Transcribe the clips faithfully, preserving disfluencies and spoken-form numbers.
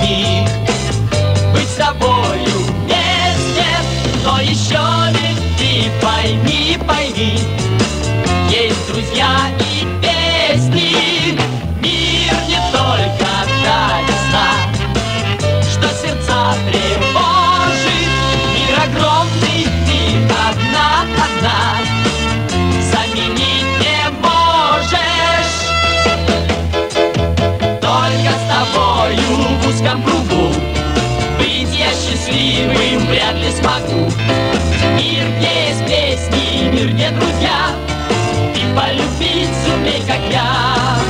песни. Быть с тобою вместе, но еще ведь ты пойми, пойми, есть друзья и песни. Мир не только та весна, что сердца тревожит. Мир огромный, ты одна, одна, заменить не можешь. Только с тобою в узком кругу быть я счастливым вряд ли смогу. Мир, где есть песни, мир, где друзья, и полюбить сумей, как я.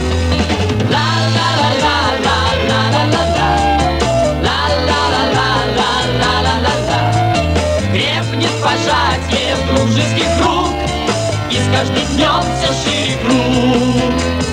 Крепнет пожатие в дружеских рук, и с каждым днем все шире круг.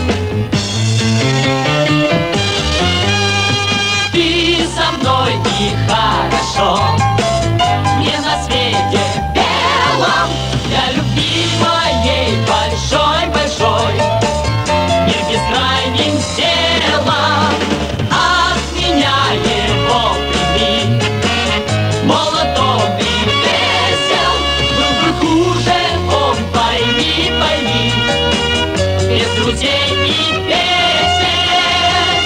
Ты со мной и хорошо, мне на свете белом, для любви моей большой-большой мир бескрайним сделан. От меня его прими, молод он и весел, был бы хуже он, пойми, пойми, без друзей и песен.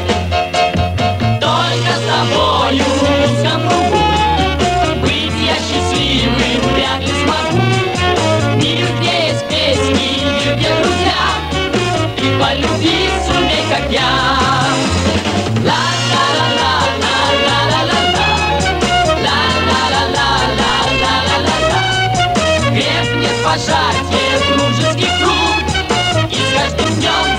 Только с тобою в узком кругу быть я счастливым вряд ли смогу. Мир, где есть песни, мир, где друзья, и полюбить сумей, как я. Крепнет пожатие дружеских рук, и с каждым днем